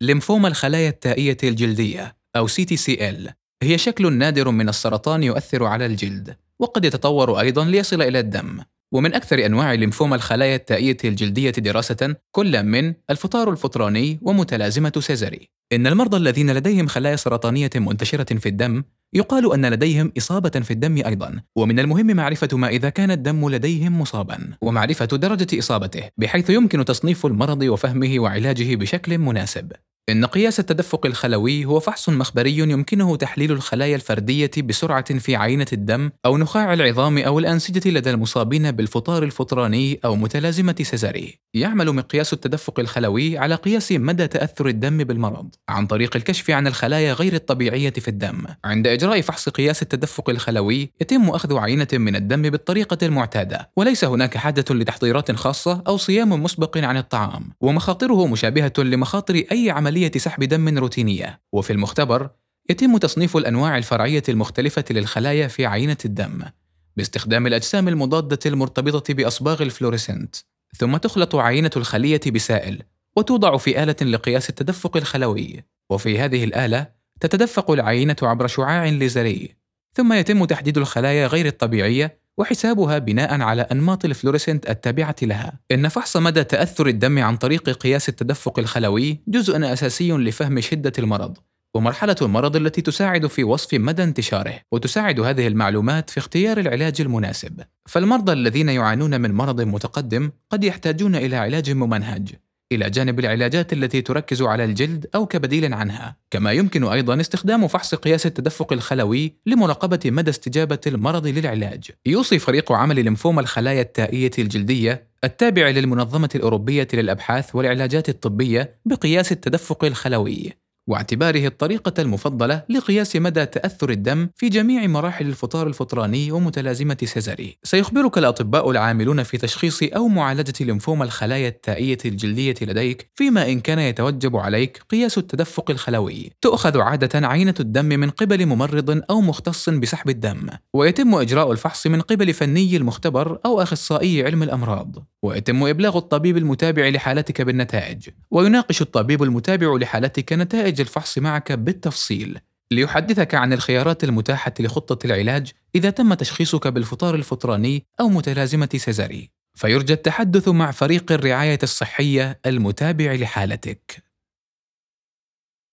ليمفوما الخلايا التائية الجلدية أو CTCL هي شكل نادر من السرطان يؤثر على الجلد، وقد يتطور أيضاً ليصل إلى الدم. ومن أكثر أنواع ليمفوما الخلايا التائية الجلدية دراسة كل من الفطار الفطراني ومتلازمة سيزاري. إن المرضى الذين لديهم خلايا سرطانية منتشرة في الدم يقال أن لديهم إصابة في الدم أيضاً، ومن المهم معرفة ما إذا كان الدم لديهم مصاباً ومعرفة درجة إصابته، بحيث يمكن تصنيف المرض وفهمه وعلاجه بشكل مناسب. إن قياس التدفق الخلوي هو فحص مخبري يمكنه تحليل الخلايا الفردية بسرعة في عينة الدم أو نخاع العظام أو الأنسجة لدى المصابين بالفطار الفطراني أو متلازمة سيزاري. يعمل مقياس التدفق الخلوي على قياس مدى تأثر الدم بالمرض عن طريق الكشف عن الخلايا غير الطبيعية في الدم. عند إجراء فحص قياس التدفق الخلوي يتم أخذ عينة من الدم بالطريقة المعتادة، وليس هناك حاجة لتحضيرات خاصة أو صيام مسبق عن الطعام، ومخاطره مشابهة لمخاطر أي عملية سحب دم روتينية. وفي المختبر يتم تصنيف الأنواع الفرعية المختلفة للخلايا في عينة الدم باستخدام الأجسام المضادة المرتبطة بأصباغ الفلوريسنت، ثم تخلط عينة الخلية بسائل وتوضع في آلة لقياس التدفق الخلوي. وفي هذه الآلة تتدفق العينة عبر شعاع ليزري، ثم يتم تحديد الخلايا غير الطبيعية وحسابها بناء على أنماط الفلوريسنت التابعة لها. إن فحص مدى تأثر الدم عن طريق قياس التدفق الخلوي جزء أساسي لفهم شدة المرض ومرحلة المرض التي تساعد في وصف مدى انتشاره، وتساعد هذه المعلومات في اختيار العلاج المناسب. فالمرضى الذين يعانون من مرض متقدم قد يحتاجون إلى علاج ممنهج إلى جانب العلاجات التي تركز على الجلد أو كبديل عنها. كما يمكن أيضاً استخدام فحص قياس التدفق الخلوي لمراقبة مدى استجابة المرض للعلاج. يوصي فريق عمل ليمفوما الخلايا التائية الجلدية التابع للمنظمة الأوروبية للأبحاث والعلاجات الطبية بقياس التدفق الخلوي، واعتباره الطريقة المفضلة لقياس مدى تأثر الدم في جميع مراحل الفطار الفطراني ومتلازمة سيزاري. سيخبرك الأطباء العاملون في تشخيص أو معالجة ليمفوما الخلايا التائية الجلدية لديك فيما إن كان يتوجب عليك قياس التدفق الخلوي. تؤخذ عادة عينة الدم من قبل ممرض أو مختص بسحب الدم، ويتم إجراء الفحص من قبل فني المختبر أو أخصائي علم الأمراض، ويتم إبلاغ الطبيب المتابع لحالتك بالنتائج، ويناقش الطبيب المتابع لحالتك نتائج الفحص معك بالتفصيل ليحدثك عن الخيارات المتاحة لخطة العلاج إذا تم تشخيصك بالفطار الفطراني أو متلازمة سيزاري. فيرجى التحدث مع فريق الرعاية الصحية المتابع لحالتك.